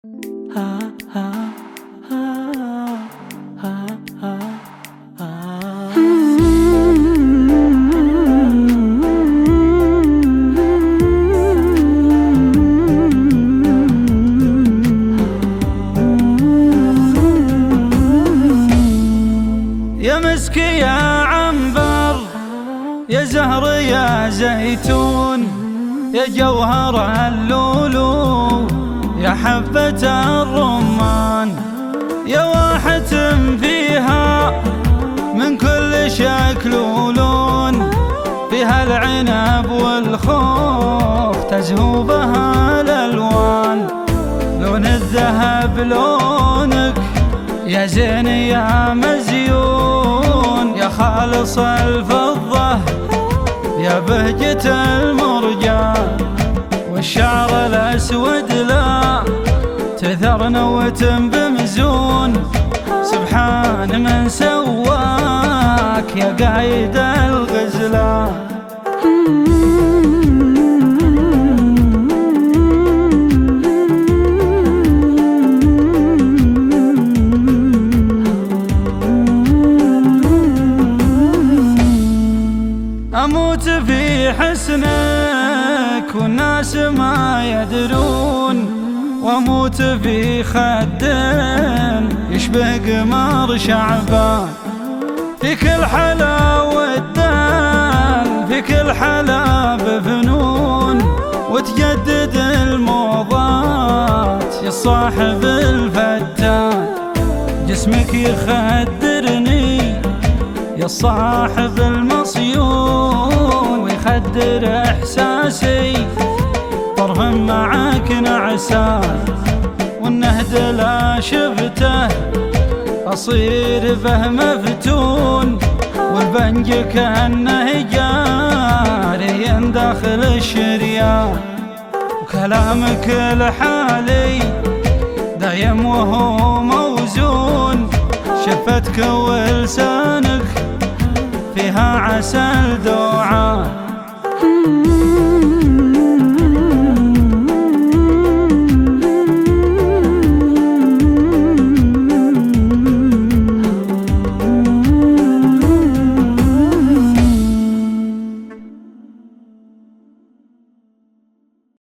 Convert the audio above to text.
يا مسك يا عنبر، يا زهر يا زيتون، يا جوهر اللؤلؤ، يا حبة الرمان، يا واحة فيها من كل شكل ولون، فيها العنب والخوخ تزهو بها الألوان، لون الذهب لونك يا زين يا مزيون، يا خالص الفضة يا بهجة المرجان، والشعر الأسود لا تثر نوة بمزون، سبحان من سواك يا قايد الغزلان. أموت في حسنك والناس ما يدرون، وأموت في خد يشبه قمر شعبان، في كل حلا والدال في كل حلا بفنون، وتجدد الموضات يا صاحب الفتان، جسمك يخدرني يا صاحب المصيون، ويخدر إحساسي طرف معاك نعسان، والنهد لا شفته أصير به مفتون، والبنج كأنه جاري داخل الشريان، وكلامك لحالي دايم وهو موزون، شفتك ولسانك فيها عسل دوعان.